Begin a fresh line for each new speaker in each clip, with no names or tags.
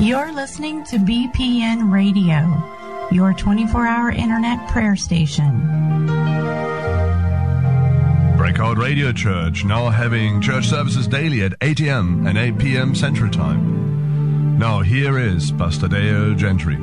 You're listening to BPN Radio, your 24-hour internet prayer station.
Breakout Radio Church, now having church services daily at 8 a.m. and 8 p.m. Central Time. Now here is Pastor Dale Gentry.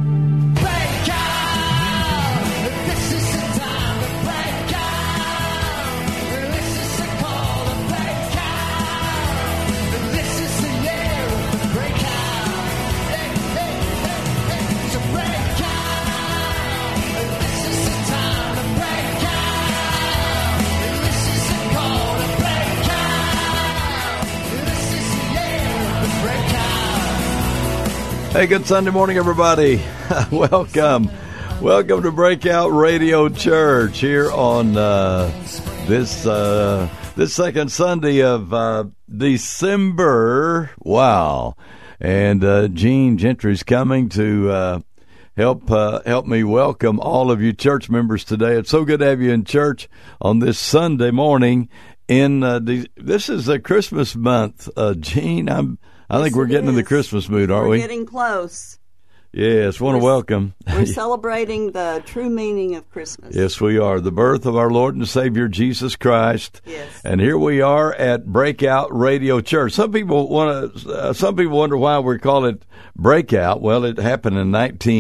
Hey, good Sunday morning, everybody. Welcome to Breakout Radio Church here on this second Sunday of December. Wow. And Gene Gentry's coming to help me welcome all of you church members today. It's so good to have you in church on this Sunday morning. This is a Christmas month, Gene. I think we're getting in the Christmas mood, aren't we?
We're getting close.
Yes, want to welcome.
We're celebrating the true meaning of Christmas.
Yes, we are. The birth of our Lord and Savior, Jesus Christ. Yes. And here we are at Breakout Radio Church. Some people wonder why we call it Breakout. Well, it happened in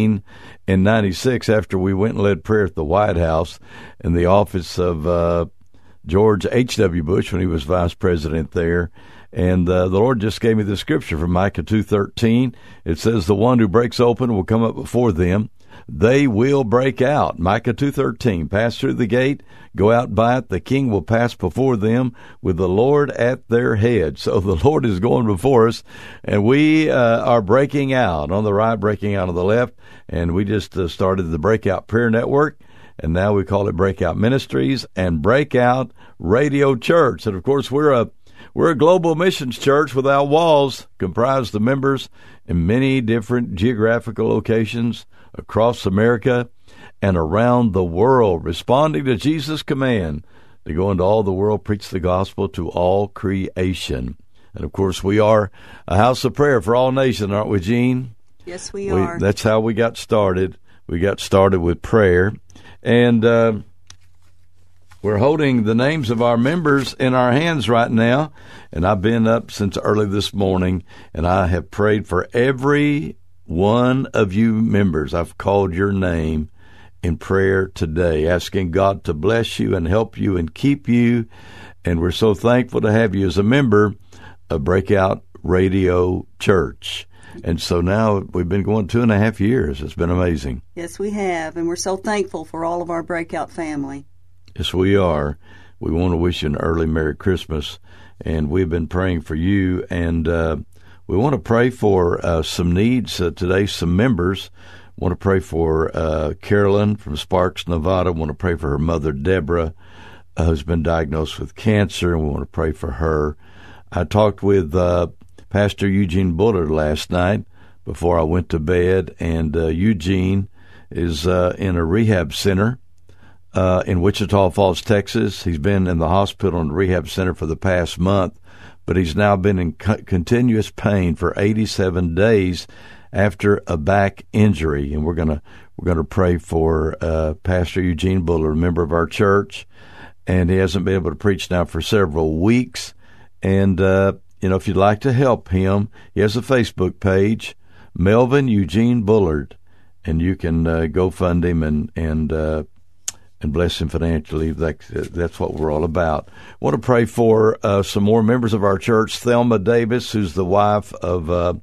1996 after we went and led prayer at the White House in the office of George H.W. Bush when he was vice president there. And the Lord just gave me the scripture from Micah 2:13. It says, the one who breaks open will come up before them. They will break out. Micah 2:13. Pass through the gate, go out by it. The king will pass before them with the Lord at their head. So the Lord is going before us, and we are breaking out on the right, breaking out on the left. And we just started the Breakout Prayer Network, and now we call it Breakout Ministries and Breakout Radio Church. And, of course, we're a global missions church without walls, comprised of members in many different geographical locations across America and around the world, responding to Jesus' command to go into all the world, preach the gospel to all creation. And, of course, we are a house of prayer for all nations, aren't we, Gene?
Yes, we are.
That's how we got started. We got started with prayer. And we're holding the names of our members in our hands right now, and I've been up since early this morning, and I have prayed for every one of you members. I've called your name in prayer today, asking God to bless you and help you and keep you, and we're so thankful to have you as a member of Breakout Radio Church. And so now we've been going 2.5 years. It's been amazing.
Yes, we have, and we're so thankful for all of our Breakout family.
Yes, we are. We want to wish you an early Merry Christmas, and we've been praying for you, and we want to pray for some needs today, some members. Want to pray for Carolyn from Sparks, Nevada. Want to pray for her mother, Deborah, who's been diagnosed with cancer, and we want to pray for her. I talked with Pastor Eugene Bullard last night before I went to bed, and Eugene is in a rehab center in Wichita Falls, Texas. He's been in the hospital and rehab center for the past month, but he's now been in continuous pain for 87 days after a back injury. And we're gonna pray for Pastor Eugene Bullard, a member of our church, and he hasn't been able to preach now for several weeks. And if you'd like to help him, he has a Facebook page, Melvin Eugene Bullard, and you can go fund him and bless him financially. That's what we're all about. I want to pray for some more members of our church. Thelma Davis, who's the wife of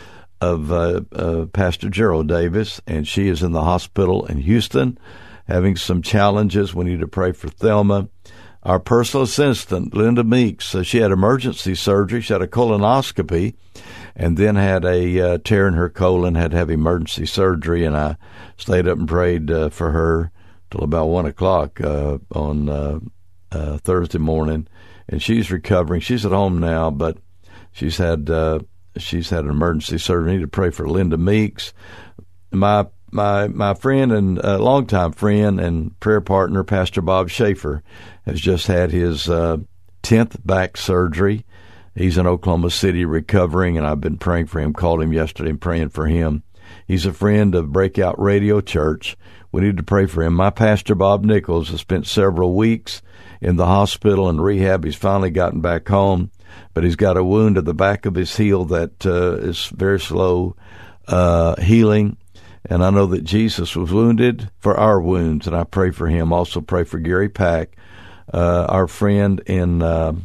Pastor Gerald Davis, and she is in the hospital in Houston having some challenges. We need to pray for Thelma. Our personal assistant, Linda Meeks, she had emergency surgery. She had a colonoscopy and then had a tear in her colon, had to have emergency surgery, and I stayed up and prayed for her till about 1 o'clock on Thursday morning, and she's recovering. She's at home now, but she's had an emergency surgery. I need to pray for Linda Meeks. My friend and longtime friend and prayer partner, Pastor Bob Schaefer, has just had his 10th back surgery. He's in Oklahoma City recovering, and I've been praying for him. Called him yesterday and praying for him. He's a friend of Breakout Radio Church. We need to pray for him. My pastor, Bob Nichols, has spent several weeks in the hospital and rehab. He's finally gotten back home, but he's got a wound at the back of his heel that is very slow healing. And I know that Jesus was wounded for our wounds, and I pray for him. Also pray for Gary Pack, our friend in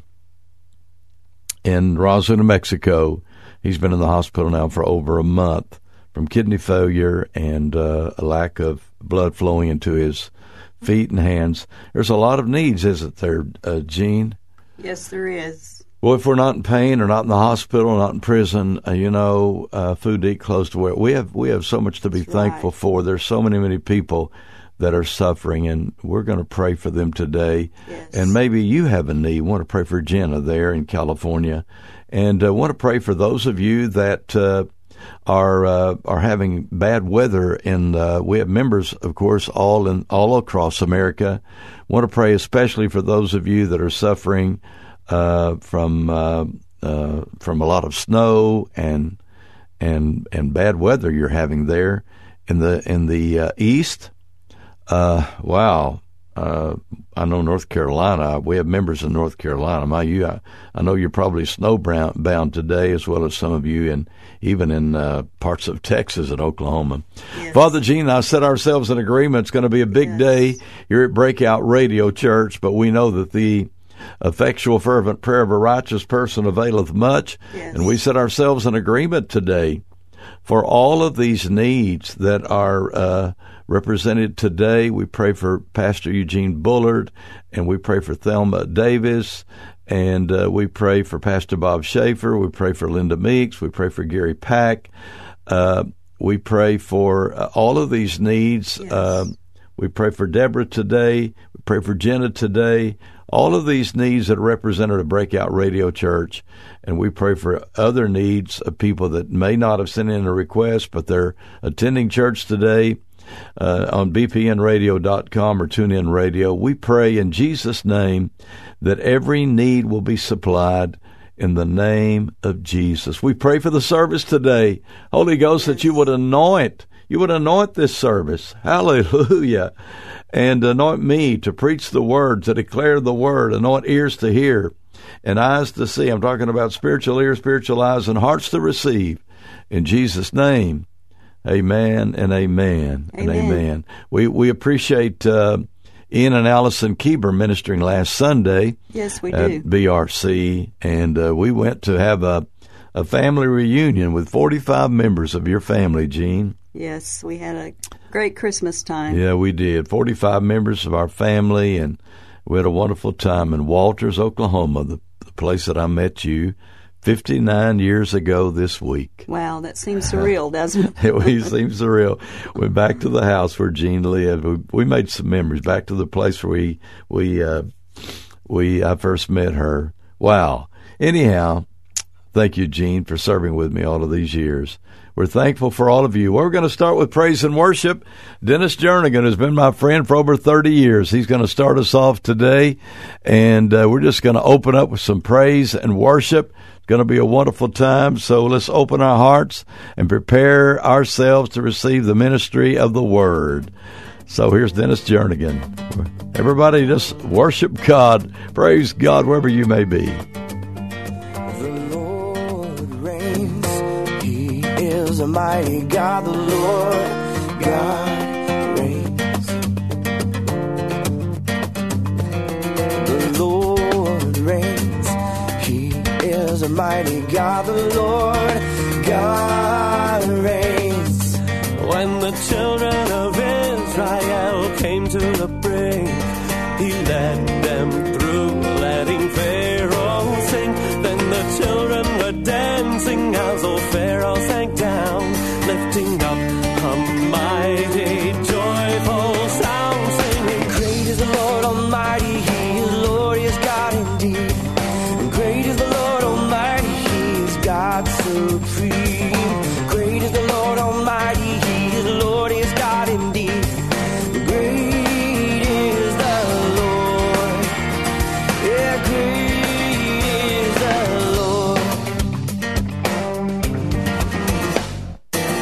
Roswell, New Mexico. He's been in the hospital now for over a month from kidney failure and a lack of blood flowing into his feet and hands. There's a lot of needs, isn't there, Jean?
Yes, there is.
Well, if we're not in pain or not in the hospital, not in prison, food to eat, clothes to wear, we have so much to be thankful for. There's so many people that are suffering, and we're going to pray for them today.
Yes.
And maybe you have a need. Want to pray for Jenna there in California, and want to pray for those of you that are having bad weather. And we have members, of course, all across America. Want to pray especially for those of you that are suffering from a lot of snow and bad weather you're having there in the east. Wow. I know North Carolina. We have members in North Carolina. I know you're probably snowbound today, as well as some of you, even in parts of Texas and Oklahoma.
Yes.
Father Gene and I set ourselves in agreement. It's going to be a big day here at Breakout Radio Church, but we know that the effectual, fervent prayer of a righteous person availeth much, and we set ourselves in agreement today for all of these needs that are represented today. We pray for Pastor Eugene Bullard, and we pray for Thelma Davis, and we pray for Pastor Bob Schaefer. We pray for Linda Meeks. We pray for Gary Pack. We pray for all of these needs.
Yes.
We pray for Deborah today. We pray for Jenna today. All of these needs that are represented at Breakout Radio Church, and we pray for other needs of people that may not have sent in a request, but they're attending church today on bpnradio.com or TuneIn Radio. We pray in Jesus' name that every need will be supplied in the name of Jesus. We pray for the service today, Holy Ghost, that you would anoint this service. Hallelujah. And anoint me to preach the word, to declare the word, anoint ears to hear and eyes to see. I'm talking about spiritual ears, spiritual eyes, and hearts to receive. In Jesus' name, amen and amen, and amen. We appreciate Ian and Allison Keeber ministering last Sunday.
Yes, we
at
do.
BRC, and we went to have a family reunion with 45 members of your family, Gene.
Yes, we had a great Christmas time.
Yeah, we did. 45 members of our family, and we had a wonderful time in Walters, Oklahoma, the place that I met you 59 years ago this week.
Wow, that seems surreal, doesn't it?
It seems surreal. Went back to the house where Jean lived. We made some memories. Back to the place where I first met her. Wow. Anyhow, thank you, Jean, for serving with me all of these years. We're thankful for all of you. We're going to start with praise and worship. Dennis Jernigan has been my friend for over 30 years. He's going to start us off today, and we're just going to open up with some praise and worship. It's going to be a wonderful time, so let's open our hearts and prepare ourselves to receive the ministry of the Word. So here's Dennis Jernigan. Everybody just worship God. Praise God wherever you may be.
The mighty God, the Lord God reigns. The Lord reigns. He is a mighty God, the Lord God reigns. When the children of Israel came to the brink, He led them through, letting Pharaoh sink. Then the children were dancing as old Pharaoh sank down, lifting up a mighty, joyful sound, singing, great is the Lord Almighty, He is Lord, He is God indeed. And great is the Lord Almighty, He is God supreme. Great is the Lord Almighty, He is Lord, He is God indeed. Great is the Lord, yeah, great is the Lord.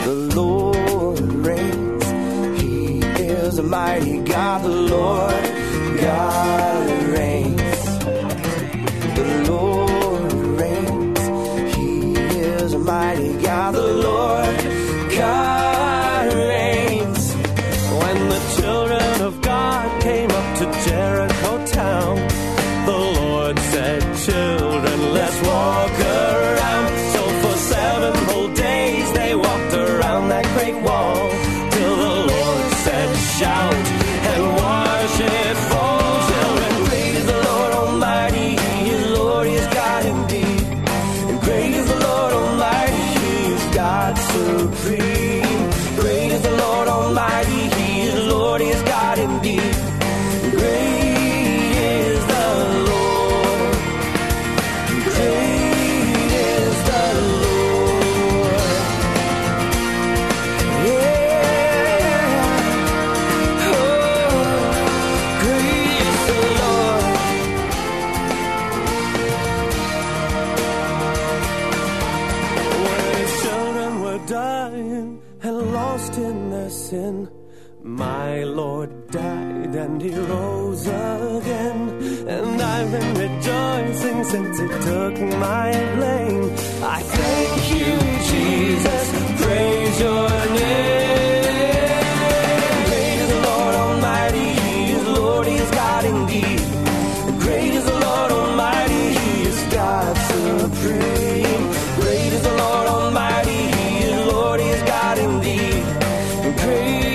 The Lord reigns. He is a mighty God. The Lord God reigns. The Lord reigns. He is a mighty God. The Lord God reigns. When the children of God came up to Jericho town, the Lord said, children, let's walk around. So for 7 whole days they walked around that great wall, till the Lord said, shout and worship for children. Great is the Lord Almighty, He is Lord, He is God indeed. And great is the Lord Almighty, He is God supreme. Great is the Lord Almighty, He is Lord, He is God indeed. Great is the Lord. Great is the Lord. Yeah. Oh, great is the Lord. When His children were dying and lost in their sin, my Lord died and He rose again, and I've been rejoicing since He took my blame. I thank you, Jesus, praise your name. Great is the Lord Almighty, He is Lord, He is God indeed. Great is the Lord Almighty, He is God supreme. Great is the Lord Almighty, He is Lord, He is God indeed. Great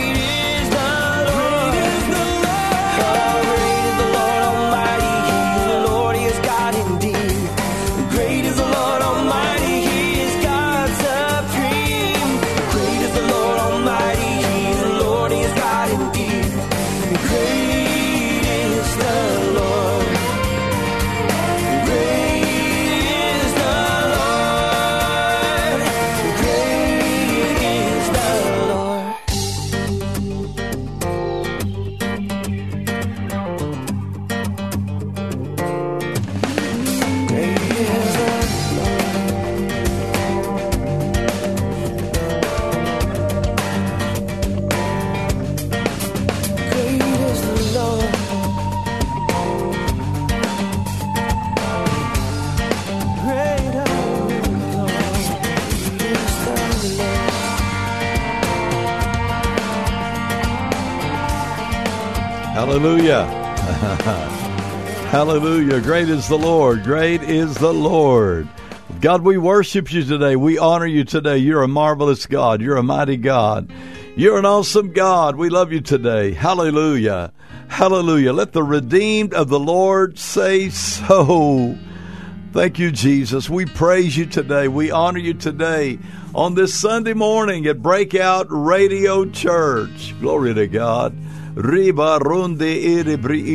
Hallelujah. Hallelujah. Great is the Lord. Great is the Lord. God, we worship you today. We honor you today. You're a marvelous God. You're a mighty God. You're an awesome God. We love you today. Hallelujah. Hallelujah. Let the redeemed of the Lord say so. Thank you, Jesus. We praise you today. We honor you today on this Sunday morning at Breakout Radio Church. Glory to God. Hallelujah.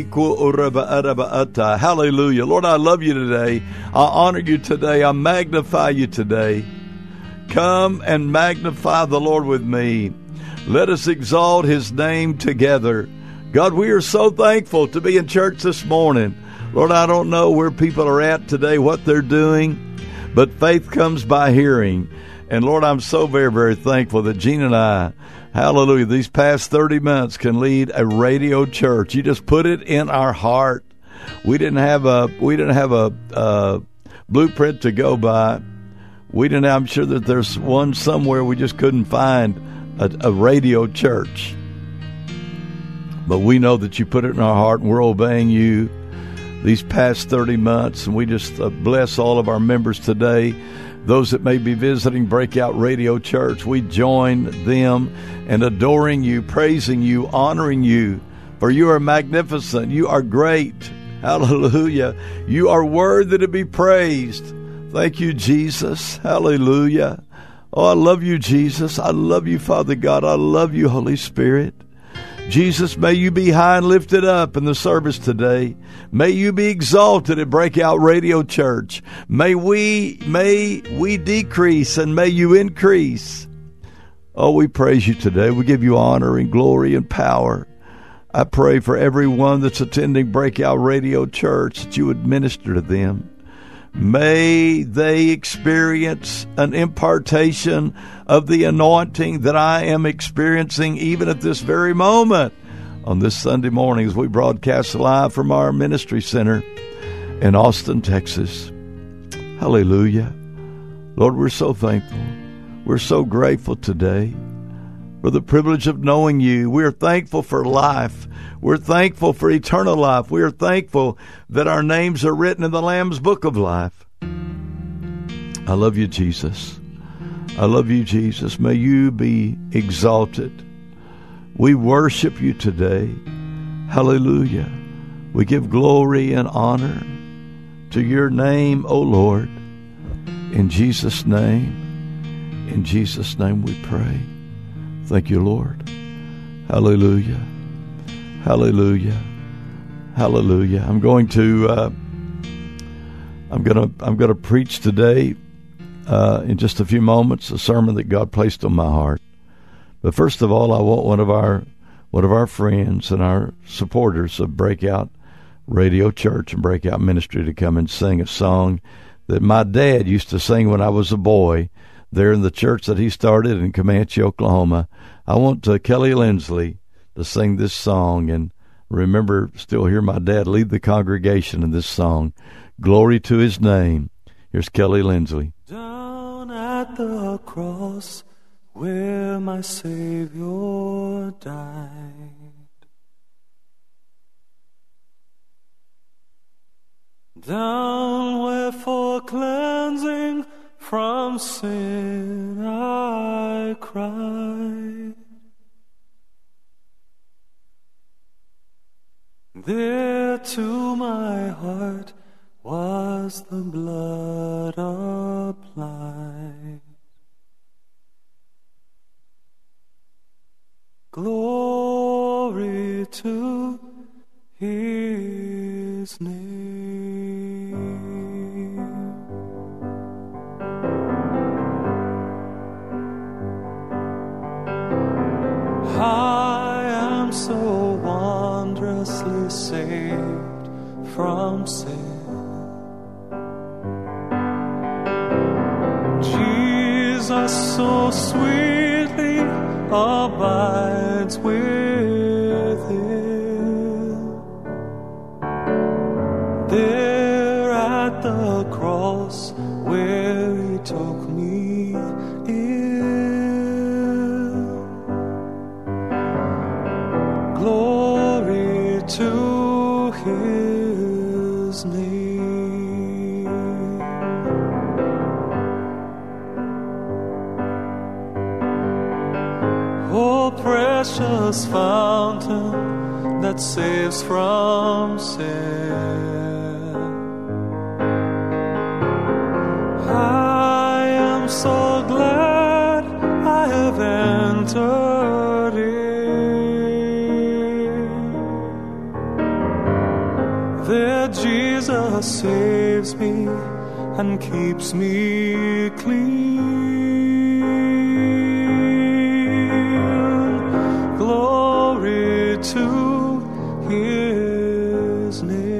Lord, I love you today. I honor you today. I magnify you today. Come and magnify the Lord with me. Let us exalt his name together. God, we are so thankful to be in church this morning. Lord, I don't know where people are at today, what they're doing, but faith comes by hearing. And Lord, I'm so very, very thankful that Gene and I, hallelujah, these past 30 months can lead a radio church. You just put it in our heart. We didn't have a blueprint to go by. I'm sure that there's one somewhere we just couldn't find a radio church. But we know that you put it in our heart, and we're obeying you these past 30 months. And we just bless all of our members today. Those that may be visiting Breakout Radio Church, we join them in adoring you, praising you, honoring you. For you are magnificent. You are great. Hallelujah. You are worthy to be praised. Thank you, Jesus. Hallelujah. Oh, I love you, Jesus. I love you, Father God. I love you, Holy Spirit. Jesus, may you be high and lifted up in the service today. May you be exalted at Breakout Radio Church. May we decrease and may you increase. Oh, we praise you today. We give you honor and glory and power. I pray for everyone that's attending Breakout Radio Church that you would minister to them. May they experience an impartation of the anointing that I am experiencing even at this very moment on this Sunday morning as we broadcast live from our ministry center in Austin, Texas. Hallelujah. Lord, we're so thankful. We're so grateful today for the privilege of knowing you. We're thankful for life. We're thankful for eternal life. We are thankful that our names are written in the Lamb's Book of Life. I love you, Jesus. I love you, Jesus. May you be exalted. We worship you today. Hallelujah. We give glory and honor to your name, O Lord. In Jesus' name we pray. Thank you, Lord. Hallelujah. Hallelujah. Hallelujah. I'm going to preach today in just a few moments a sermon that God placed on my heart. But first of all, I want one of our friends and our supporters of Breakout Radio Church and Breakout Ministry to come and sing a song that my dad used to sing when I was a boy there in the church that he started in Comanche, Oklahoma. I want Kelly Lindsley to sing this song, and still hear my dad lead the congregation in this song. Glory to his name. Here's Kelly Lindsley.
Down at the cross where my Savior died, down where for cleansing from sin I cried, there to my heart was the blood applied. Glory to his name. I am so wondrously saved from sin. Jesus so sweetly abides within. There at the cross where he took me in, glory to his name. Oh, precious fountain that saves from sin, I am so glad I have entered in. There Jesus saves me and keeps me clean. Glory to his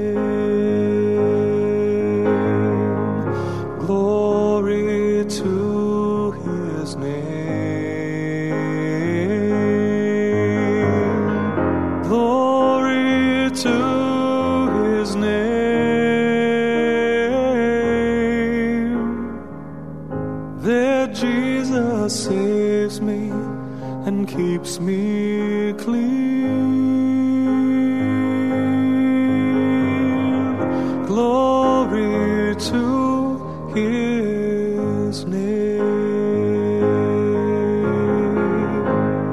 name. Glory to his name. Glory to his name. There Jesus saves me and keeps me clean. Glory to his name.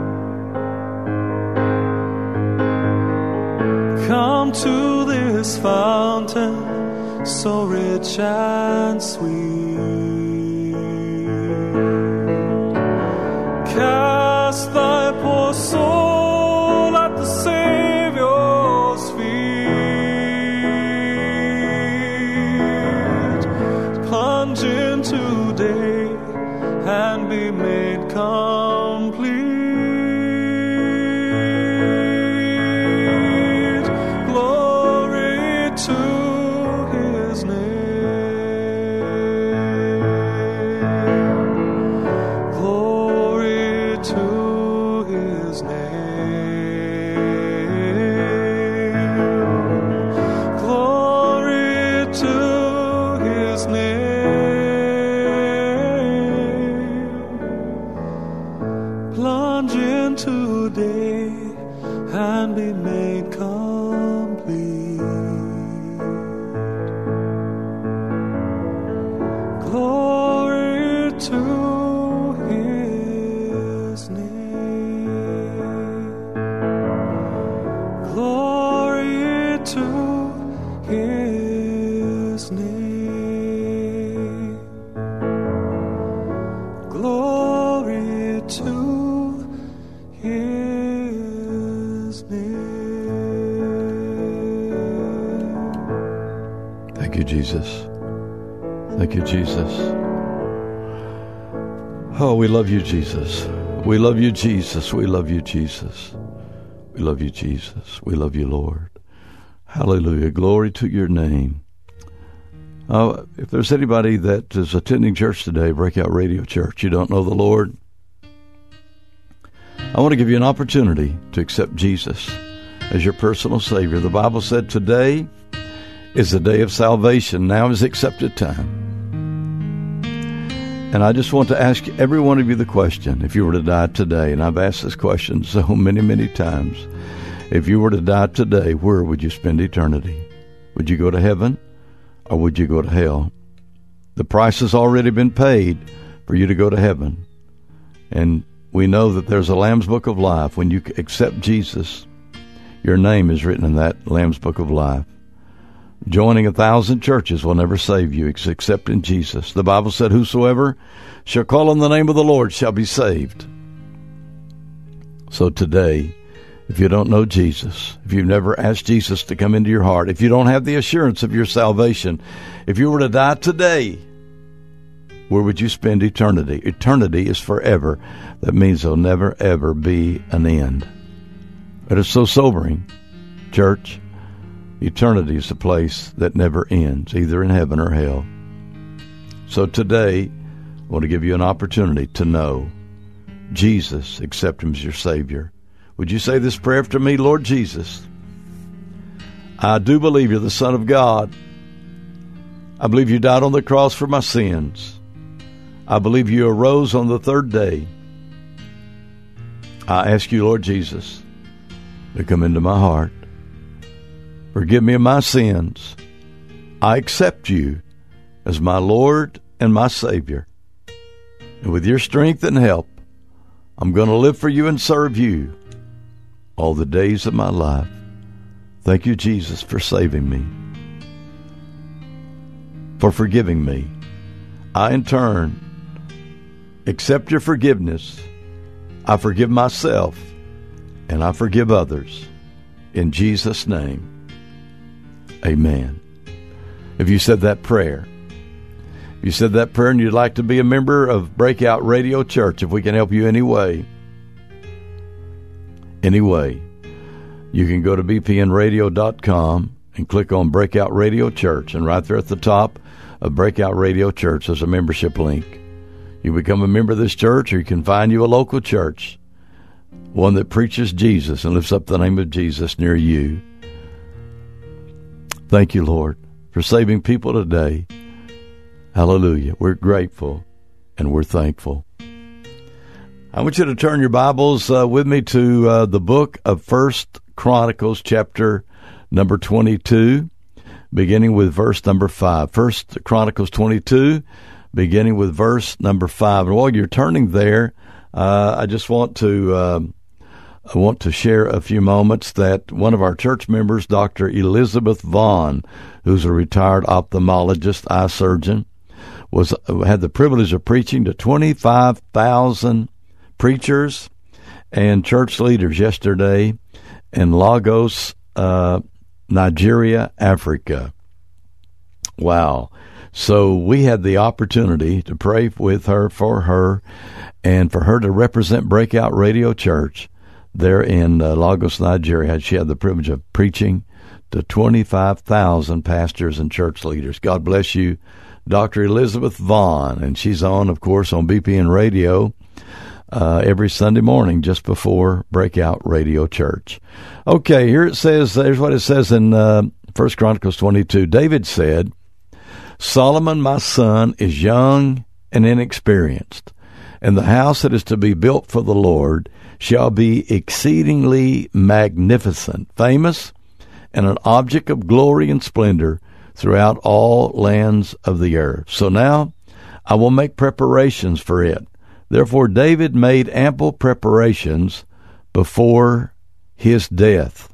Come to this fountain so rich and sweet. Cast thy poor soul at the Savior's feet. Plunge into day and be made complete. Glory to his name.
plunge in today and be made complete. Glory to His name. Glory to His name. Glory to His name.
Thank you, Jesus. Thank you, Jesus. Oh, we love you, Jesus. We love you, Jesus. We love you, Jesus. We love you, Jesus. We love you, Lord. Hallelujah. Glory to your name. If there's anybody that is attending church today, Breakout Radio Church, you don't know the Lord, I want to give you an opportunity to accept Jesus as your personal Savior. The Bible said today is the day of salvation. Now is the accepted time. And I just want to ask every one of you the question, if you were to die today, and I've asked this question so many, many times, if you were to die today, where would you spend eternity? Would you go to heaven or would you go to hell? The price has already been paid for you to go to heaven. And we know that there's a Lamb's Book of Life. When you accept Jesus, your name is written in that Lamb's Book of Life. Joining 1,000 churches will never save you except in Jesus. The Bible said, whosoever shall call on the name of the Lord shall be saved. So today, if you don't know Jesus, if you've never asked Jesus to come into your heart, if you don't have the assurance of your salvation, if you were to die today, where would you spend eternity? Eternity is forever. That means there'll never, ever be an end. It is so sobering, church. Eternity is a place that never ends, either in heaven or hell. So today, I want to give you an opportunity to know Jesus, accept Him as your Savior. Would you say this prayer after me? Lord Jesus, I do believe you're the Son of God. I believe you died on the cross for my sins. I believe you arose on the third day. I ask you, Lord Jesus, to come into my heart. Forgive me of my sins. I accept you as my Lord and my Savior. And with your strength and help, I'm going to live for you and serve you all the days of my life. Thank you, Jesus, for saving me, for forgiving me. I, in turn, accept your forgiveness. I forgive myself, and I forgive others. In Jesus' name. Amen. If you said that prayer, and you'd like to be a member of Breakout Radio Church, if we can help you any way, you can go to bpnradio.com and click on Breakout Radio Church, and right there at the top of Breakout Radio Church there's a membership link. You become a member of this church, or you can find you a local church, one that preaches Jesus and lifts up the name of Jesus near you. Thank you, Lord, for saving people today. Hallelujah. We're grateful and we're thankful. I want you to turn your Bibles with me to the book of 1 Chronicles, chapter number 22, beginning with verse number 5. 1 Chronicles 22, beginning with verse number 5. And while you're turning there, I just want to share a few moments that one of our church members, Dr. Elizabeth Vaughn, who's a retired ophthalmologist, eye surgeon, had the privilege of preaching to 25,000 preachers and church leaders yesterday in Lagos, Nigeria, Africa. Wow. So we had the opportunity to pray with her, for her, and for her to represent Breakout Radio Church there in Lagos, Nigeria. She had the privilege of preaching to 25,000 pastors and church leaders. God bless you, Dr. Elizabeth Vaughn. And she's on, of course, on BPN Radio every Sunday morning just before Breakout Radio Church. Okay, here it says, there's what it says in 1 Chronicles 22. David said, Solomon, my son, is young and inexperienced, And the house that is to be built for the Lord shall be exceedingly magnificent, famous, and an object of glory and splendor throughout all lands of the earth. So now I will make preparations for it. Therefore David made ample preparations before his death.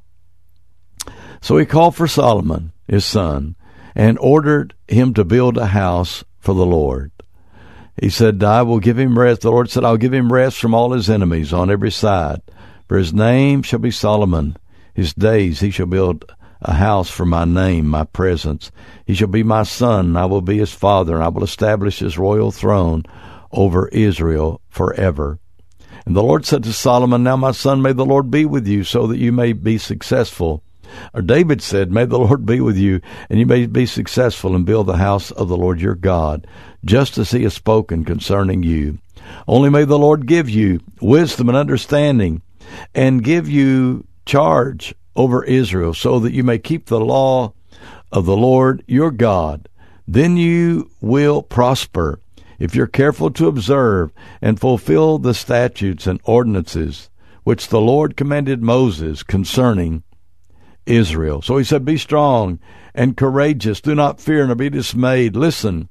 So he called for Solomon, his son, and ordered him to build a house for the Lord. He said, I will give him rest. The Lord said, I'll give him rest from all his enemies on every side. For his name shall be Solomon. His days he shall build a house for my name, my presence. He shall be my son, and I will be his father, and I will establish his royal throne over Israel forever. And the Lord said to Solomon, now my son, may the Lord be with you, so that you may be successful. Or David said, may the Lord be with you, and you may be successful and build the house of the Lord your God, just as he has spoken concerning you. Only may the Lord give you wisdom and understanding, and give you charge over Israel, so that you may keep the law of the Lord your God. Then you will prosper, if you're careful to observe and fulfill the statutes and ordinances which the Lord commanded Moses concerning Israel. So he said, be strong and courageous. Do not fear nor be dismayed. Listen,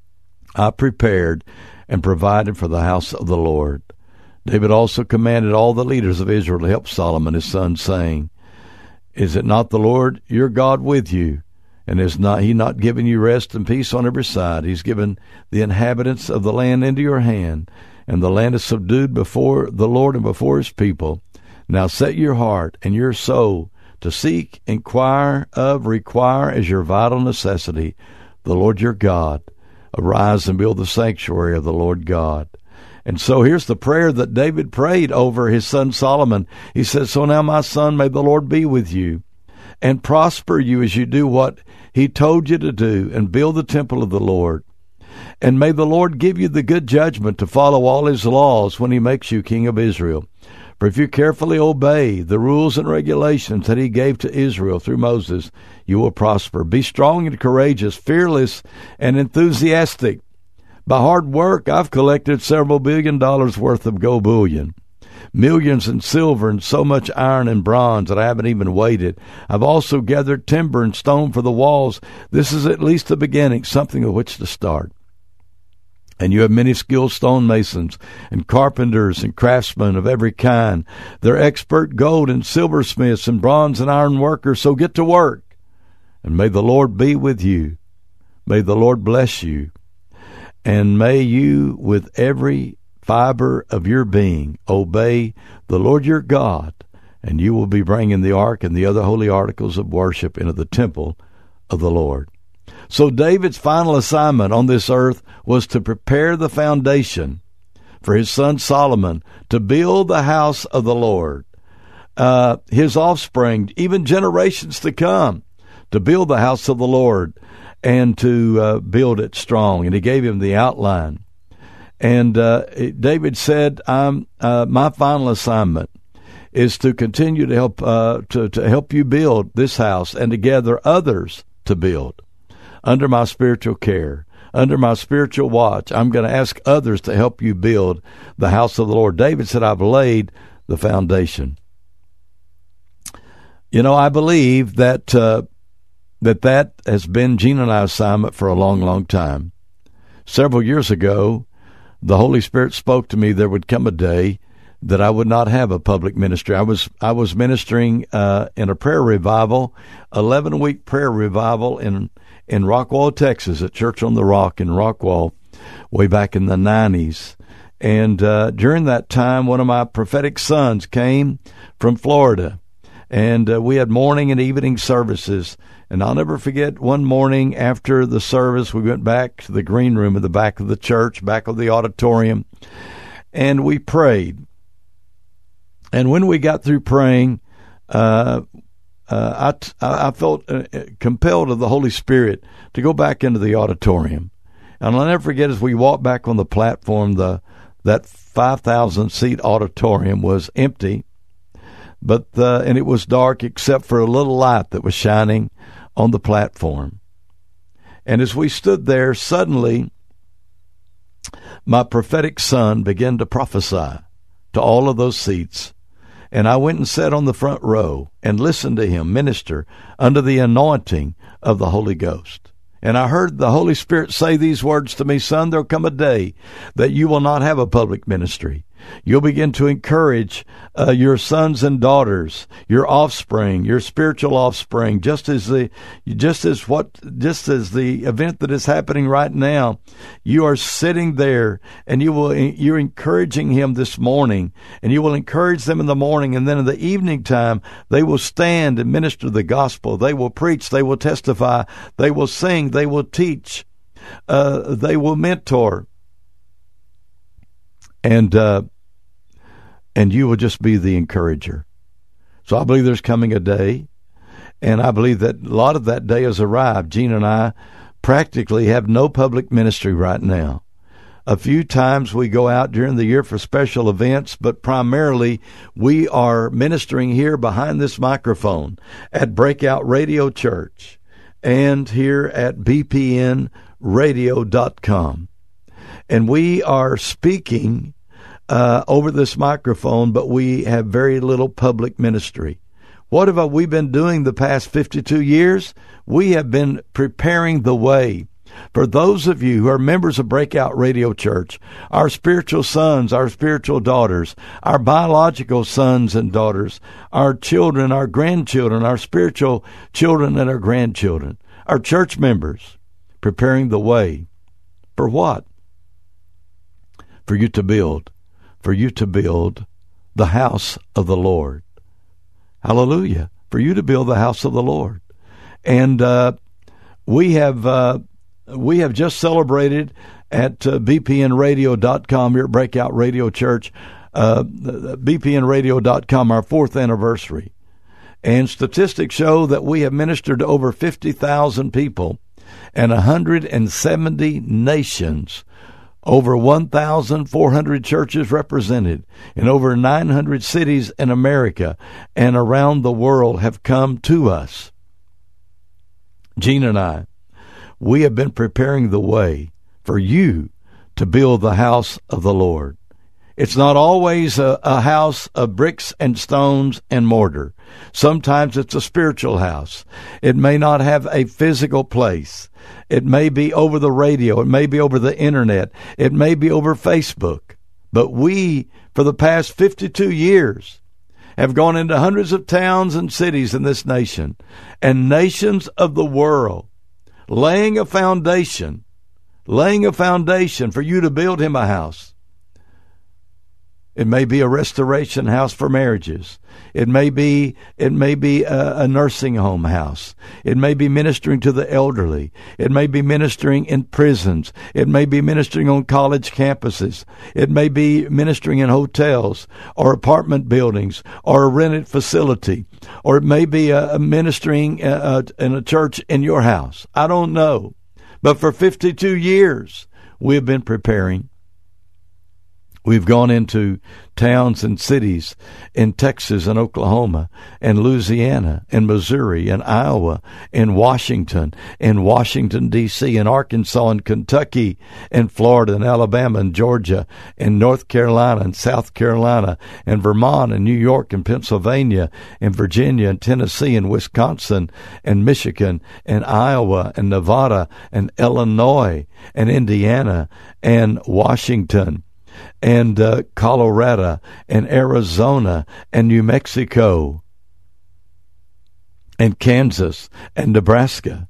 I prepared and provided for the house of the Lord. David also commanded all the leaders of Israel to help Solomon his son, saying, is it not the Lord your God with you? And is not he not given you rest and peace on every side? He's given the inhabitants of the land into your hand, and the land is subdued before the Lord and before his people. Now set your heart and your soul to seek, inquire of, require as your vital necessity the Lord your God. Arise and build the sanctuary of the Lord God. And so here's the prayer that David prayed over his son Solomon. He says, so now my son, may the Lord be with you and prosper you as you do what he told you to do, and build the temple of the Lord. And may the Lord give you the good judgment to follow all his laws when he makes you king of Israel. For if you carefully obey the rules and regulations that he gave to Israel through Moses, you will prosper. Be strong and courageous, fearless and enthusiastic. By hard work, I've collected several $1 billion worth of gold bullion, millions in silver, and so much iron and bronze that I haven't even weighed it. I've also gathered timber and stone for the walls. This is at least the beginning, something of which to start. And you have many skilled stonemasons and carpenters and craftsmen of every kind. They're expert gold and silversmiths and bronze and iron workers, so get to work. And may the Lord be with you. May the Lord bless you. And may you, with every fiber of your being, obey the Lord your God, and you will be bringing the ark and the other holy articles of worship into the temple of the Lord. So David's final assignment on this earth was to prepare the foundation for his son Solomon to build the house of the Lord, his offspring, even generations to come, to build the house of the Lord and to build it strong. And he gave him the outline. And David said, my final assignment is to continue to help to help you build this house and to gather others to build under my spiritual care, under my spiritual watch. I'm going to ask others to help you build the house of the Lord. David said, I've laid the foundation. You know, I believe that that has been Gina and I's assignment for a long, long time. Several years ago, the Holy Spirit spoke to me there would come a day that I would not have a public ministry. I was ministering in a prayer revival, 11-week prayer revival in Rockwall, Texas, at Church on the Rock in Rockwall, way back in the 90s. And during that time, one of my prophetic sons came from Florida, and we had morning and evening services. And I'll never forget, one morning after the service, we went back to the green room in the back of the church, back of the auditorium, and we prayed. And when we got through praying, I felt compelled of the Holy Spirit to go back into the auditorium. And I'll never forget, as we walked back on the platform, that 5,000-seat auditorium was empty, and it was dark except for a little light that was shining on the platform. And as we stood there, suddenly my prophetic son began to prophesy to all of those seats. And I went and sat on the front row and listened to him minister under the anointing of the Holy Ghost. And I heard the Holy Spirit say these words to me, son, there'll come a day that you will not have a public ministry. You'll begin to encourage your sons and daughters, your offspring, your spiritual offspring, just as the event that is happening right now. You are sitting there, and you're encouraging him this morning, and you will encourage them in the morning, and then in the evening time they will stand and minister the gospel. They will preach. They will testify. They will sing. They will teach. They will mentor. And you will just be the encourager. So I believe there's coming a day, and I believe that a lot of that day has arrived. Gene and I practically have no public ministry right now. A few times we go out during the year for special events, but primarily we are ministering here behind this microphone at Breakout Radio Church and here at bpnradio.com. And we are speaking over this microphone, but we have very little public ministry. What have we been doing the past 52 years? We have been preparing the way for those of you who are members of Breakout Radio Church, our spiritual sons, our spiritual daughters, our biological sons and daughters, our children, our grandchildren, our spiritual children and our grandchildren, our church members, preparing the way. For what? For you to build the house of the Lord. Hallelujah. For you to build the house of the Lord. And we have just celebrated at bpnradio.com here at Breakout Radio Church, bpnradio.com, our 4th anniversary. And statistics show that we have ministered to over 50,000 people and 170 nations. Over 1,400 churches represented in over 900 cities in America and around the world have come to us. Gene and I, we have been preparing the way for you to build the house of the Lord. It's not always a house of bricks and stones and mortar. Sometimes it's a spiritual house. It may not have a physical place. It may be over the radio. It may be over the internet. It may be over Facebook. But we, for the past 52 years, have gone into hundreds of towns and cities in this nation and nations of the world, laying a foundation for you to build him a house. It may be a restoration house for marriages. It may be a nursing home house. It may be ministering to the elderly. It may be ministering in prisons. It may be ministering on college campuses. It may be ministering in hotels or apartment buildings or a rented facility. Or it may be ministering in a church in your house. I don't know. But for 52 years, we've been preparing. We've gone into towns and cities in Texas and Oklahoma and Louisiana and Missouri and Iowa and Washington, D.C., and Arkansas and Kentucky and Florida and Alabama and Georgia and North Carolina and South Carolina and Vermont and New York and Pennsylvania and Virginia and Tennessee and Wisconsin and Michigan and Iowa and Nevada and Illinois and Indiana and Washington and Colorado and Arizona and New Mexico and Kansas and Nebraska.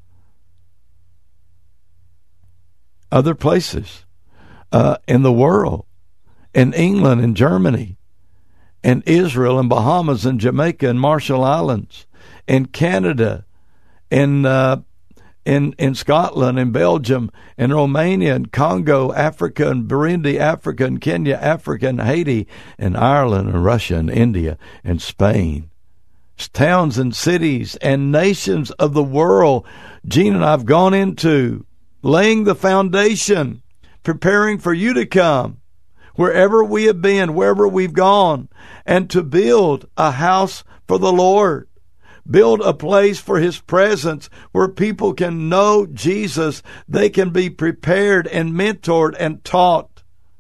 Other places in the world, in England and Germany and Israel and Bahamas and Jamaica and Marshall Islands and Canada and in Scotland and Belgium and Romania and Congo, Africa and Burundi, Africa and Kenya, Africa and Haiti and Ireland and Russia and India and Spain. It's towns and cities and nations of the world Gene and I have gone into, laying the foundation, preparing for you to come, wherever we have been, wherever we've gone, and to build a house for the Lord. Build a place for his presence where people can know Jesus. They can be prepared and mentored and taught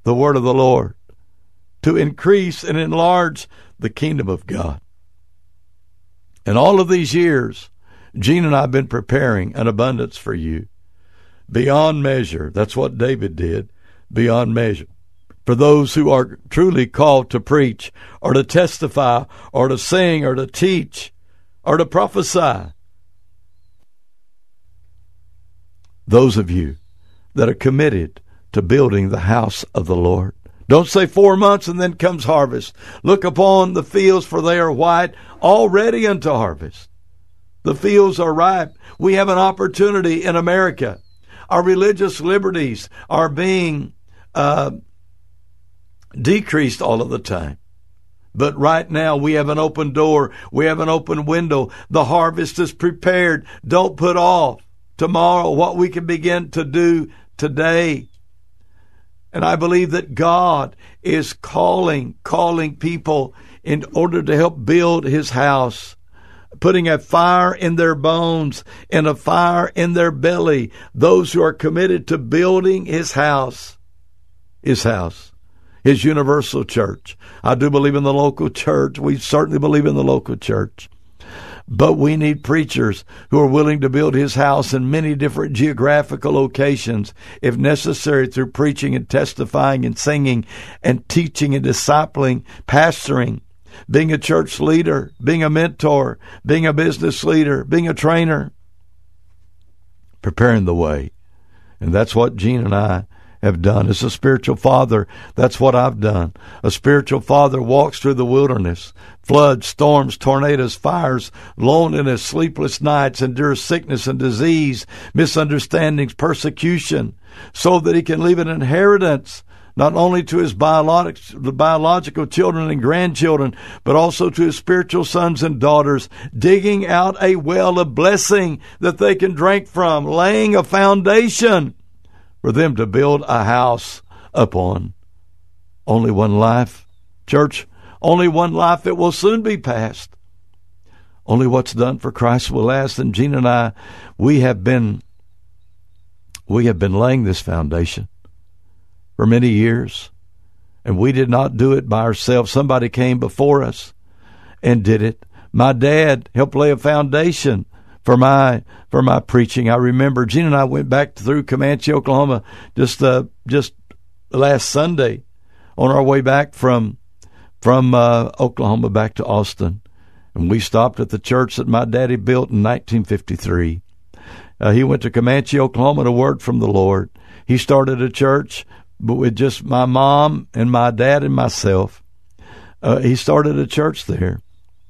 the word of the Lord, to increase and enlarge the kingdom of God. And all of these years, Gene and I have been preparing an abundance for you, beyond measure. That's what David did, beyond measure. For those who are truly called to preach or to testify or to sing or to teach or to prophesy. Those of you that are committed to building the house of the Lord. Don't say 4 months and then comes harvest. Look upon the fields, for they are white, already unto harvest. The fields are ripe. We have an opportunity in America. Our religious liberties are being decreased all of the time. But right now we have an open door. We have an open window. The harvest is prepared. Don't put off tomorrow what we can begin to do today. And I believe that God is calling people in order to help build his house, putting a fire in their bones and a fire in their belly. Those who are committed to building his house, his universal church. I do believe in the local church. We certainly believe in the local church. But we need preachers who are willing to build his house in many different geographical locations, if necessary, through preaching and testifying and singing and teaching and discipling, pastoring, being a church leader, being a mentor, being a business leader, being a trainer, preparing the way. And that's what Gene and I have done. As a spiritual father, that's what I've done. A spiritual father walks through the wilderness, floods, storms, tornadoes, fires, loneliness, sleepless nights, endures sickness and disease, misunderstandings, persecution, so that he can leave an inheritance not only to his biological children and grandchildren, but also to his spiritual sons and daughters, digging out a well of blessing that they can drink from, laying a foundation for them to build a house upon. Only one life, church, only one life. It will soon be past. Only what's done for Christ will last. And Gene and I, we have been laying this foundation for many years, and we did not do it by ourselves. Somebody came before us and did it. My dad helped lay a foundation for my preaching. I remember Gene and I went back through Comanche, Oklahoma, just last Sunday, on our way back from Oklahoma back to Austin, and we stopped at the church that my daddy built in 1953. He went to Comanche, Oklahoma, to word from the Lord. He started a church, but with just my mom and my dad and myself. He started a church there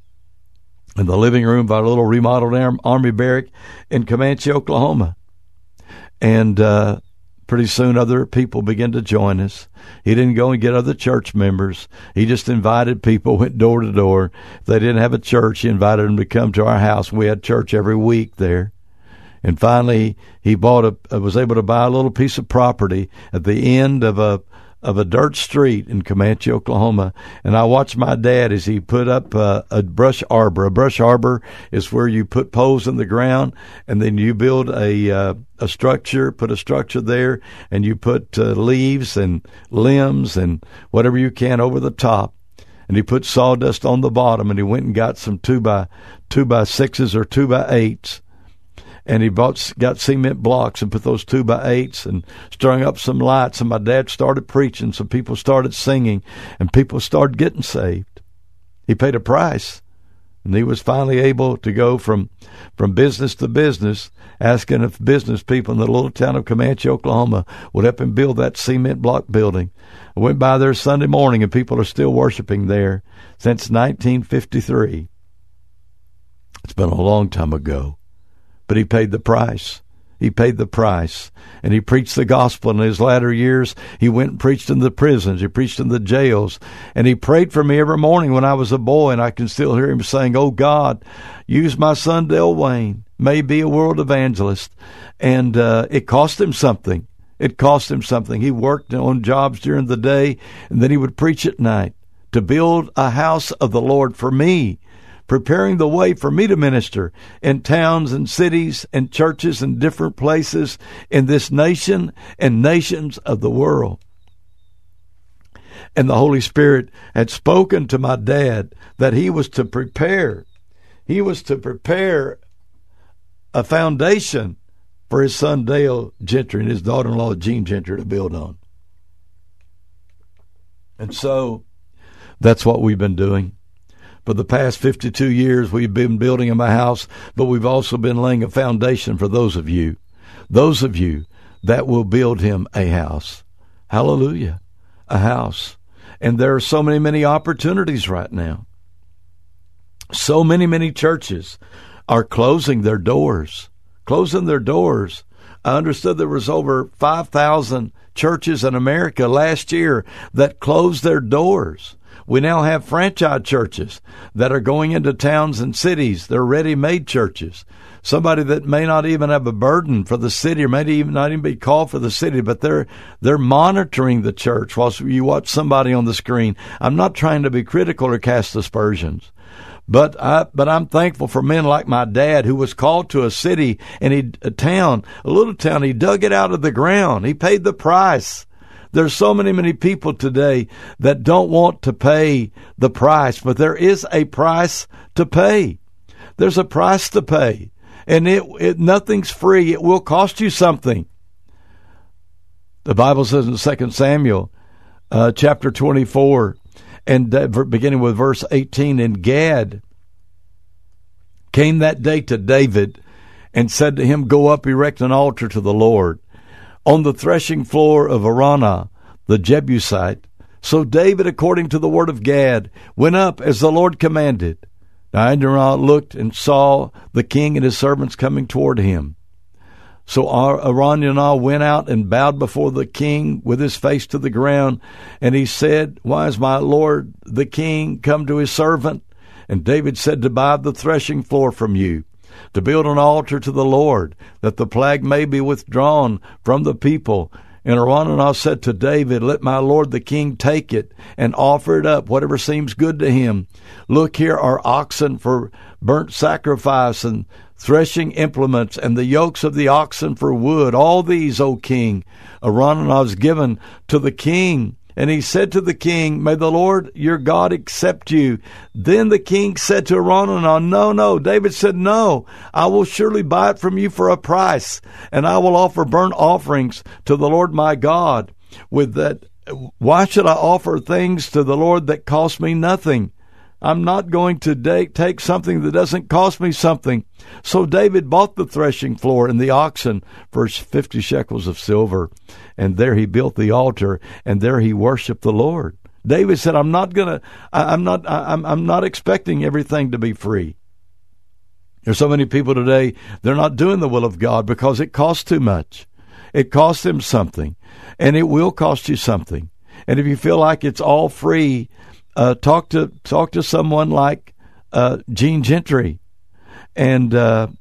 in the living room of our little remodeled Army barrack in Comanche, Oklahoma. And pretty soon other people began to join us. He didn't go and get other church members. He just invited people, went door to door. If they didn't have a church, he invited them to come to our house. We had church every week there. And finally, he was able to buy a little piece of property at the end of a dirt street in Comanche, Oklahoma. And I watched my dad as he put up a brush arbor. A brush arbor is where you put poles in the ground, and then you build a structure, put a structure there, and you put leaves and limbs and whatever you can over the top. And he put sawdust on the bottom, and he went and got some 2x6s or 2x8s. And he got cement blocks and put those 2x8s and strung up some lights. And my dad started preaching. Some people started singing, and people started getting saved. He paid a price, and he was finally able to go from business to business, asking if business people in the little town of Comanche, Oklahoma, would help him build that cement block building. I went by there Sunday morning, and people are still worshiping there since 1953. It's been a long time ago. But he paid the price. He paid the price. And he preached the gospel. In his latter years, he went and preached in the prisons. He preached in the jails. And he prayed for me every morning when I was a boy. And I can still hear him saying, "Oh, God, use my son Del Wayne. May be a world evangelist." And it cost him something. It cost him something. He worked on jobs during the day, and then he would preach at night to build a house of the Lord for me, preparing the way for me to minister in towns and cities and churches and different places in this nation and nations of the world. And the Holy Spirit had spoken to my dad that he was to prepare a foundation for his son Dale Gentry and his daughter-in-law Jean Gentry to build on. And so that's what we've been doing. For the past 52 years, we've been building him a house, but we've also been laying a foundation for those of you that will build him a house. Hallelujah. A house. And there are so many opportunities right now. So many churches are closing their doors. I understood there was over 5,000 churches in America last year that closed their doors. We now have franchise churches that are going into towns and cities. They're ready-made churches. Somebody that may not even have a burden for the city or may even not even be called for the city, but they're monitoring the church while you watch somebody on the screen. I'm not trying to be critical or cast aspersions. But I'm thankful for men like my dad, who was called to a city and a little town. He dug it out of the ground. He paid the price. There's so many people today that don't want to pay the price, but there is a price to pay. There's a price to pay, and nothing's free. It will cost you something. The Bible says in 2 Samuel chapter 24, and beginning with verse 18, and Gad came that day to David and said to him, "Go up, erect an altar to the Lord on the threshing floor of Araunah, the Jebusite." So David, according to the word of Gad, went up as the Lord commanded. Now Araunah looked and saw the king and his servants coming toward him. So Araunah went out and bowed before the king with his face to the ground. And he said, "Why is my lord the king come to his servant?" And David said, "To buy the threshing floor from you, to build an altar to the Lord, that the plague may be withdrawn from the people." And Araunah said to David, "Let my lord the king take it and offer it up, whatever seems good to him. Look, here are oxen for burnt sacrifice and threshing implements, and the yokes of the oxen for wood. All these, O king." Araunah was given to the king. And he said to the king, "May the Lord your God accept you." Then the king said to Araunah, No. David said, "No, I will surely buy it from you for a price, and I will offer burnt offerings to the Lord my God. With that, why should I offer things to the Lord that cost me nothing? I'm not going to take something that doesn't cost me something." So David bought the threshing floor and the oxen for 50 shekels of silver. And there he built the altar, and there he worshiped the Lord. David said, I'm not expecting everything to be free. There's so many people today, they're not doing the will of God because it costs too much. It costs them something, and it will cost you something. And if you feel like it's all free, talk to someone like Jean Gentry, and all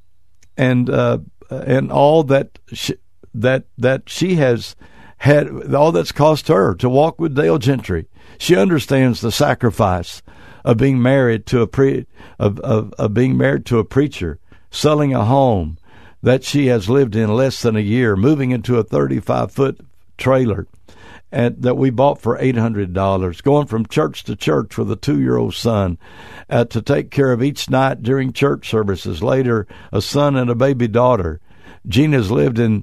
that she has had, all that's cost her to walk with Dale Gentry. She understands the sacrifice of being married to a preacher, selling a home that she has lived in less than a year, moving into a 35-foot trailer and that we bought for $800, going from church to church with a 2-year-old son to take care of each night during church services. Later, a son and a baby daughter. Jean has lived in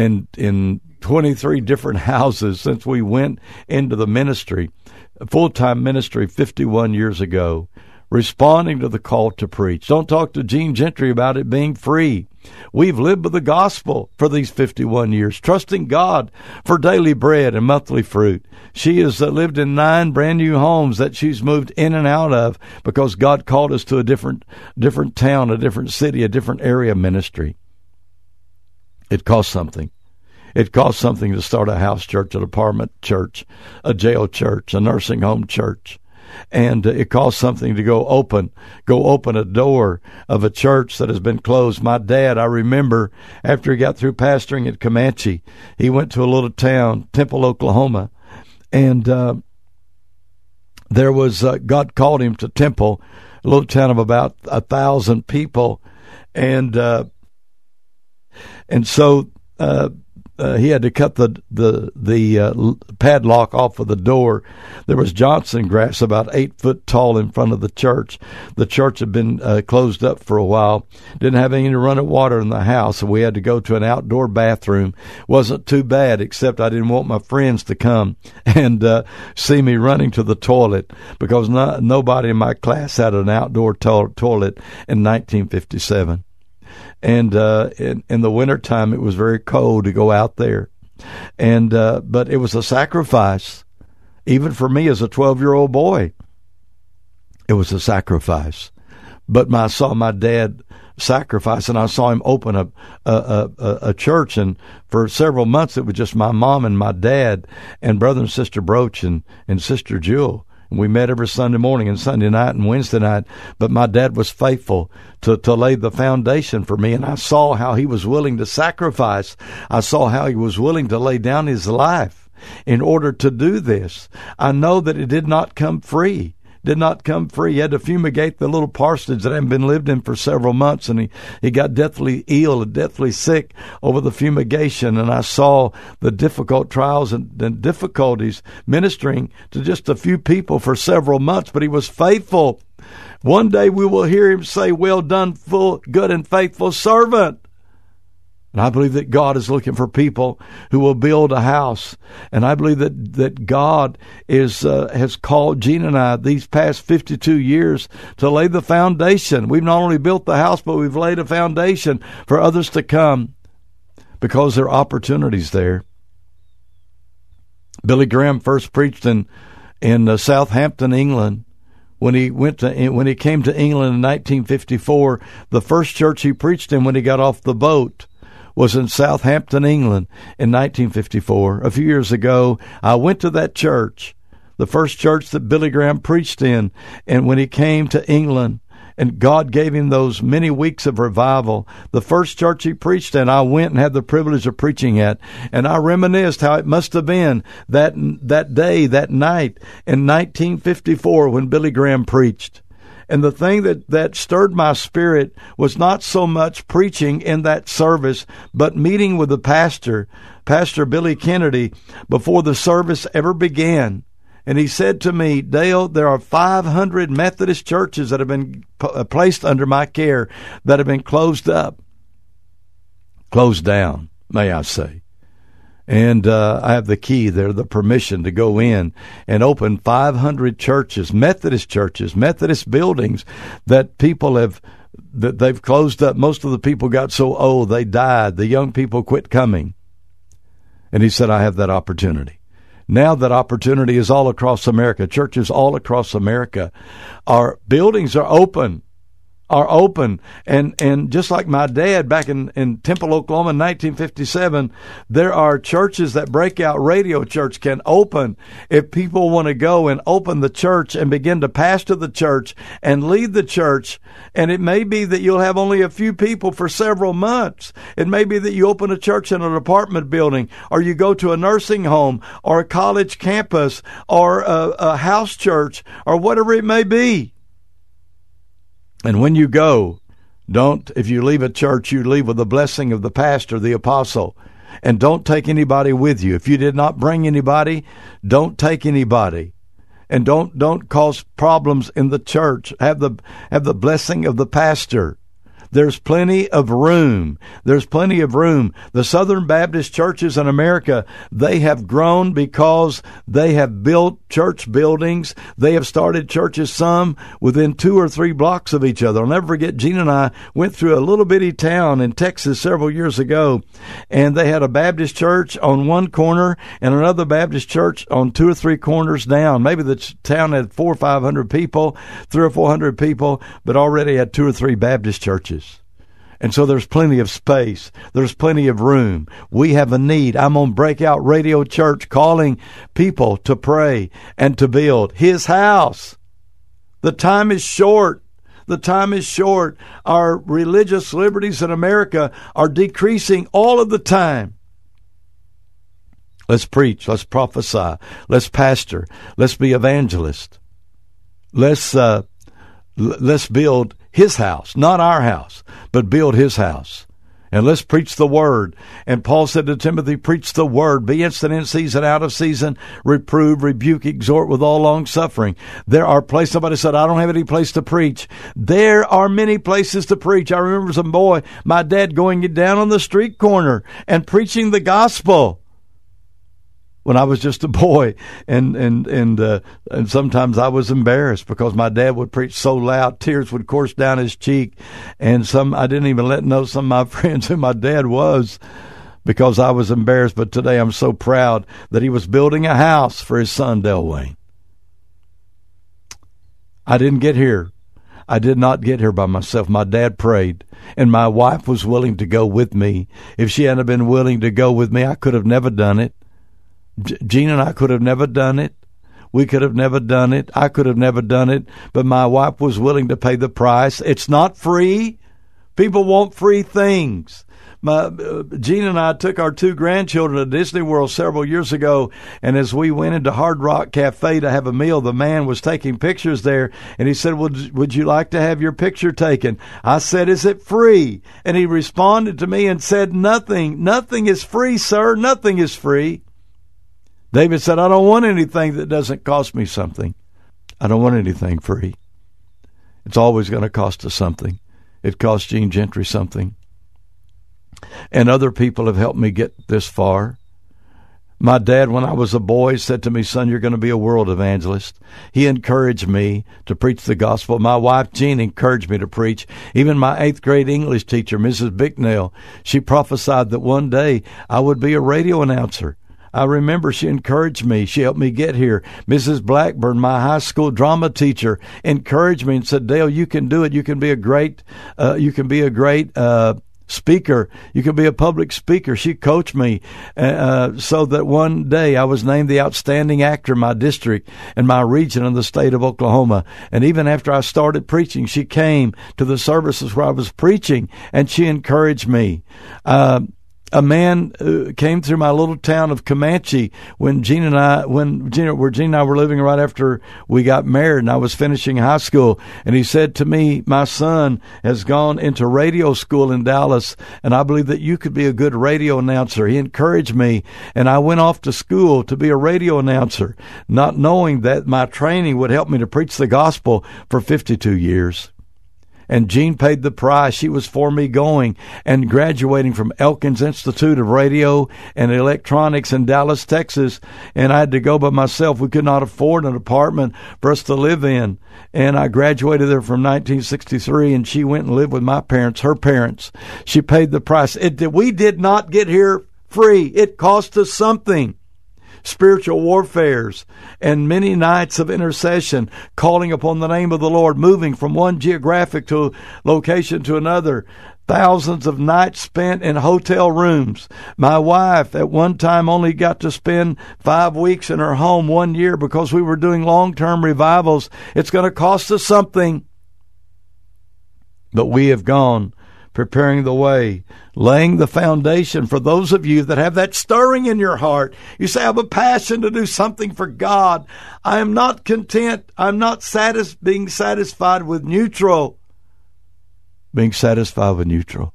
23 different houses since we went into the ministry, full-time ministry 51 years ago, responding to the call to preach. Don't talk to Jean Gentry about it being free. We've lived with the gospel for these 51 years, trusting God for daily bread and monthly fruit. She has lived in 9 brand new homes that she's moved in and out of because God called us to a different town, a different city, a different area ministry. It costs something. It costs something to start a house church, an apartment church, a jail church, a nursing home church. And it costs something to go open a door of a church that has been closed. My dad, I remember, after he got through pastoring at Comanche, he went to a little town, Temple, Oklahoma, and there was God called him to Temple, a little town of about 1,000 people, and so he had to cut the padlock off of the door. There was Johnson grass about 8 foot tall in front of the church. The church had been closed up for a while. Didn't have any running water in the house, so we had to go to an outdoor bathroom. Wasn't too bad, except I didn't want my friends to come and see me running to the toilet, because nobody in my class had an outdoor toilet in 1957. And in the wintertime, it was very cold to go out there. And but it was a sacrifice, even for me as a 12-year-old boy. It was a sacrifice. But I saw my dad sacrifice, and I saw him open a church, and for several months it was just my mom and my dad and brother and sister Broach and sister Jewel. And we met every Sunday morning and Sunday night and Wednesday night, but my dad was faithful to lay the foundation for me, and I saw how he was willing to sacrifice. I saw how he was willing to lay down his life in order to do this. I know that it did not come free. Did not come free. He had to fumigate the little parsonage that hadn't been lived in for several months, and he got deathly ill and deathly sick over the fumigation. And I saw the difficult trials and difficulties ministering to just a few people for several months, but he was faithful. One day we will hear him say, "Well done, full, good and faithful servant." And I believe that God is looking for people who will build a house. And I believe that God has called Gina and I these past 52 years to lay the foundation. We've not only built the house, but we've laid a foundation for others to come, because there are opportunities there. Billy Graham first preached in Southampton, England. When he came to England in 1954, the first church he preached in when he got off the boat was in Southampton, England in 1954. A few years ago, I went to that church, the first church that Billy Graham preached in, and when he came to England, and God gave him those many weeks of revival, the first church he preached in, I went and had the privilege of preaching at, and I reminisced how it must have been that day, that night in 1954 when Billy Graham preached. And the thing that stirred my spirit was not so much preaching in that service, but meeting with the pastor, Pastor Billy Kennedy, before the service ever began. And he said to me, "Dale, there are 500 Methodist churches that have been placed under my care that have been closed down, may I say. And I have the key there, the permission to go in and open 500 churches, Methodist buildings that they've closed up. Most of the people got so old they died. The young people quit coming. And he said, I have that opportunity. Now that opportunity is all across America. Churches all across America. Our buildings are open. And just like my dad back in Temple, Oklahoma in 1957, there are churches that Breakout Radio Church can open if people want to go and open the church and begin to pastor the church and lead the church. And it may be that you'll have only a few people for several months. It may be that you open a church in an apartment building, or you go to a nursing home or a college campus or a house church or whatever it may be. And when you go, if you leave a church, you leave with the blessing of the pastor, the apostle, and don't take anybody with you. If you did not bring anybody, don't take anybody, and don't cause problems in the church. Have the blessing of the pastor. There's plenty of room. The Southern Baptist churches in America, they have grown because they have built church buildings. They have started churches, some within 2 or 3 blocks of each other. I'll never forget, Gina and I went through a little bitty town in Texas several years ago, and they had a Baptist church on one corner and another Baptist church on 2 or 3 corners down. Maybe the town had 400 or 500 people, 300 or 400 people, but already had 2 or 3 Baptist churches. And so there's plenty of space. There's plenty of room. We have a need. I'm on Breakout Radio Church calling people to pray and to build His house. The time is short. Our religious liberties in America are decreasing all of the time. Let's preach. Let's prophesy. Let's pastor. Let's be evangelists. Let's build His house, not our house, but build His house. And let's preach the word. And Paul said to Timothy, preach the word. Be instant in season, out of season. Reprove, rebuke, exhort with all long suffering. There are places, somebody said, I don't have any place to preach. There are many places to preach. I remember as a boy, my dad going down on the street corner and preaching the gospel when I was just a boy, and sometimes I was embarrassed because my dad would preach so loud, tears would course down his cheek, and I didn't even let know some of my friends who my dad was because I was embarrassed. But today I'm so proud that he was building a house for his son, Del Wayne. I didn't get here. I did not get here by myself. My dad prayed, and my wife was willing to go with me. If she hadn't been willing to go with me, I could have never done it. Gene and I could have never done it. We could have never done it. I could have never done it. But my wife was willing to pay the price. It's not free. People want free things. Gene and I took our 2 grandchildren to Disney World several years ago, and as we went into Hard Rock Cafe to have a meal, the man was taking pictures there, and he said, would you like to have your picture taken? I said, is it free? And he responded to me and said, nothing is free, sir. Nothing is free. David said, I don't want anything that doesn't cost me something. I don't want anything free. It's always going to cost us something. It cost Gene Gentry something. And other people have helped me get this far. My dad, when I was a boy, said to me, son, you're going to be a world evangelist. He encouraged me to preach the gospel. My wife, Jean, encouraged me to preach. Even my 8th grade English teacher, Mrs. Bicknell, she prophesied that one day I would be a radio announcer. I remember she encouraged me. She helped me get here. Mrs. Blackburn, my high school drama teacher, encouraged me and said, Dale, you can do it. You can be a great speaker. You can be a public speaker. She coached me so that one day I was named the outstanding actor in my district and my region in the state of Oklahoma. And even after I started preaching, she came to the services where I was preaching, and she encouraged me. A man came through my little town of Comanche when Gene and I were living right after we got married, and I was finishing high school. And he said to me, my son has gone into radio school in Dallas, and I believe that you could be a good radio announcer. He encouraged me, and I went off to school to be a radio announcer, not knowing that my training would help me to preach the gospel for 52 years. And Jean paid the price. She was for me going and graduating from Elkins Institute of Radio and Electronics in Dallas, Texas. And I had to go by myself. We could not afford an apartment for us to live in. And I graduated there from 1963, and she went and lived with my parents, her parents. She paid the price. We did not get here free. It cost us something. Spiritual warfares and many nights of intercession, calling upon the name of the Lord, moving from one geographic location to another. Thousands of nights spent in hotel rooms. My wife at one time only got to spend 5 weeks in her home 1 year because we were doing long-term revivals. It's going to cost us something. But we have gone, preparing the way, laying the foundation for those of you that have that stirring in your heart. You say, I have a passion to do something for God. I am not content. I'm not being satisfied with neutral. Being satisfied with neutral.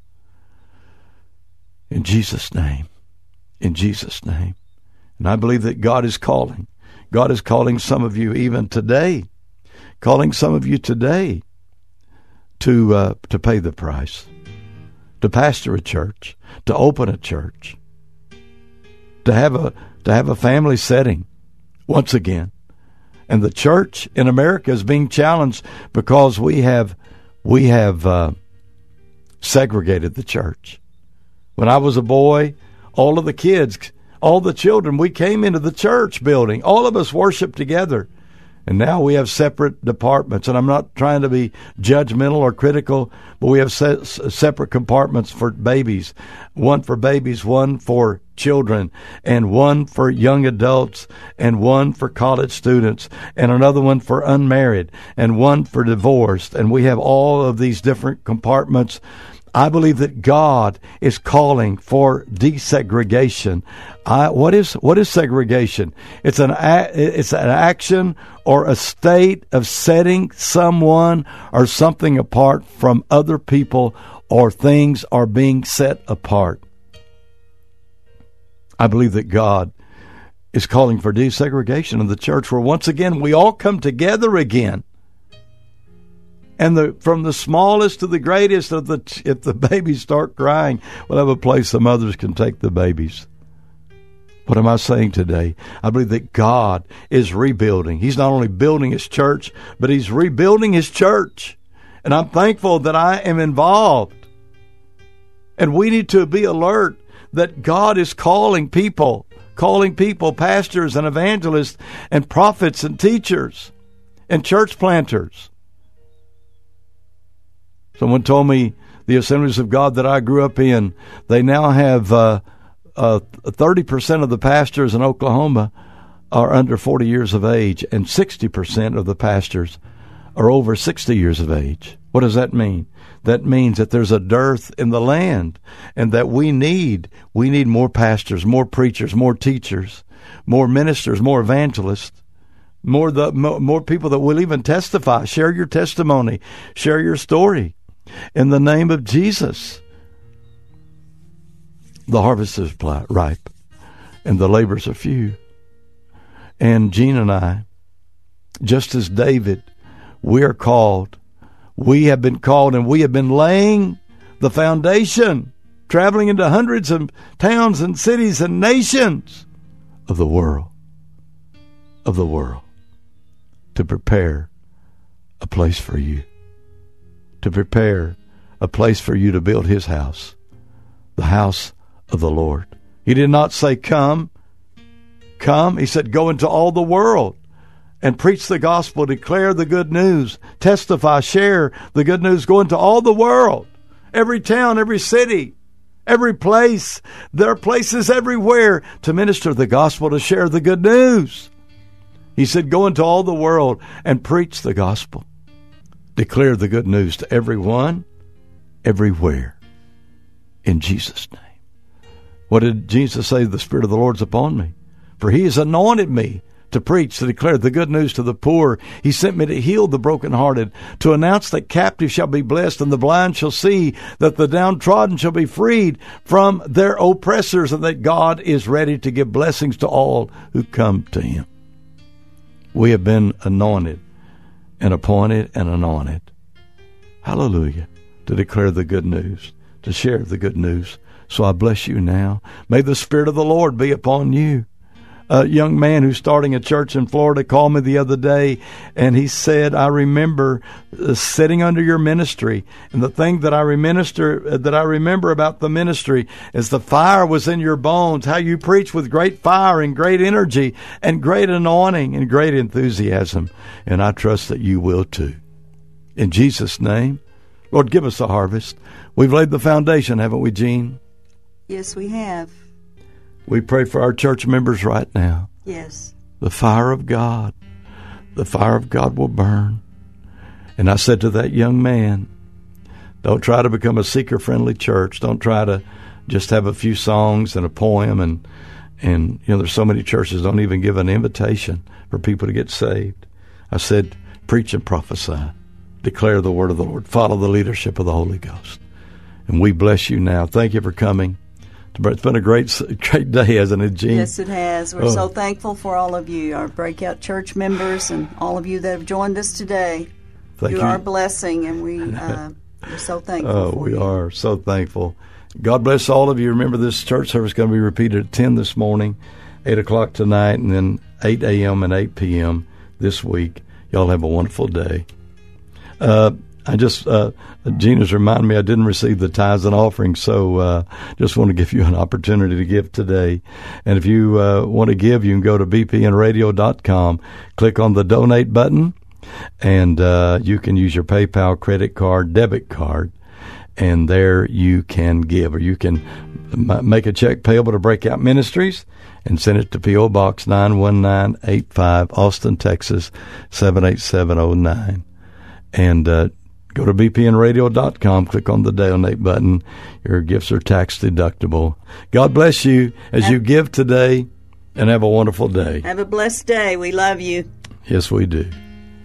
In Jesus' name. In Jesus' name. And I believe that God is calling. God is calling some of you even today. Calling some of you today to pay the price. To pastor a church, to open a church, to have a family setting once again. And the church in America is being challenged because we have segregated the church. When I was a boy, all of the kids, all the children, we came into the church building. All of us worshiped together. And now we have separate departments, and I'm not trying to be judgmental or critical, but we have separate compartments for babies. One for babies, one for children, and one for young adults, and one for college students, and another one for unmarried, and one for divorced. And we have all of these different compartments I believe that God is calling for desegregation. What is segregation? It's an action or a state of setting someone or something apart from other people, or things are being set apart. I believe that God is calling for desegregation of the church, where once again we all come together again. And from the smallest to the greatest, if the babies start crying, we'll have a place the mothers can take the babies. What am I saying today? I believe that God is rebuilding. He's not only building His church, but He's rebuilding His church. And I'm thankful that I am involved. And we need to be alert that God is calling people, pastors and evangelists and prophets and teachers and church planters. Someone told me the Assemblies of God that I grew up in, they now have 30% of the pastors in Oklahoma are under 40 years of age, and 60% of the pastors are over 60 years of age. What does that mean? That means that there's a dearth in the land, and that we need more pastors, more preachers, more teachers, more ministers, more evangelists, more people that will even testify. Share your testimony, share your story. In the name of Jesus. The harvest is ripe, and the labors are few. And Jean and I, just as David, we are called. We have been called, and we have been laying the foundation, traveling into hundreds of towns and cities and nations of the world, to prepare a place for you. To prepare a place for you to build His house, the house of the Lord. He did not say, come. He said, go into all the world and preach the gospel, declare the good news, testify, share the good news, go into all the world, every town, every city, every place. There are places everywhere to minister the gospel, to share the good news. He said, go into all the world and preach the gospel. Declare the good news to everyone, everywhere, in Jesus' name. What did Jesus say? The Spirit of the Lord's upon me, for He has anointed me to preach, to declare the good news to the poor. He sent me to heal the brokenhearted, to announce that captives shall be blessed, and the blind shall see, that the downtrodden shall be freed from their oppressors, and that God is ready to give blessings to all who come to Him. We have been anointed and appointed and anointed. Hallelujah. To declare the good news, to share the good news. So I bless you now. May the Spirit of the Lord be upon you. A young man who's starting a church in Florida called me the other day, and he said, I remember sitting under your ministry, and the thing that I remember about the ministry is the fire was in your bones, how you preach with great fire and great energy and great anointing and great enthusiasm. And I trust that you will too. In Jesus' name, Lord, give us a harvest. We've laid the foundation, haven't we, Jean?
Yes, we have.
We pray for our church members right now.
Yes.
The fire of God will burn. And I said to that young man, don't try to become a seeker-friendly church. Don't try to just have a few songs and a poem. And there's so many churches don't even give an invitation for people to get saved. I said, preach and prophesy. Declare the word of the Lord. Follow the leadership of the Holy Ghost. And we bless you now. Thank you for coming. It's been a great day, hasn't it, Jean?
Yes, it has. We're so thankful for all of you, our Breakout Church members, and all of you that have joined us today. You are a blessing, and we're so thankful for you.
We are so thankful. God bless all of you. Remember, this church service is going to be repeated at 10 this morning, 8 o'clock tonight, and then 8 a.m. and 8 p.m. this week. Y'all have a wonderful day. Gina's reminded me I didn't receive the tithes and offerings, so just want to give you an opportunity to give today. And if you want to give, you can go to bpnradio.com, click on the donate button, and you can use your PayPal, credit card, debit card, and there you can give. Or you can make a check payable to Breakout Ministries and send it to P.O. Box 91985, Austin, Texas, 78709. And Go to bpnradio.com, click on the donate button. Your gifts are tax deductible. God bless you as you give today, and have a wonderful day.
Have a blessed day. We love you.
Yes, we do.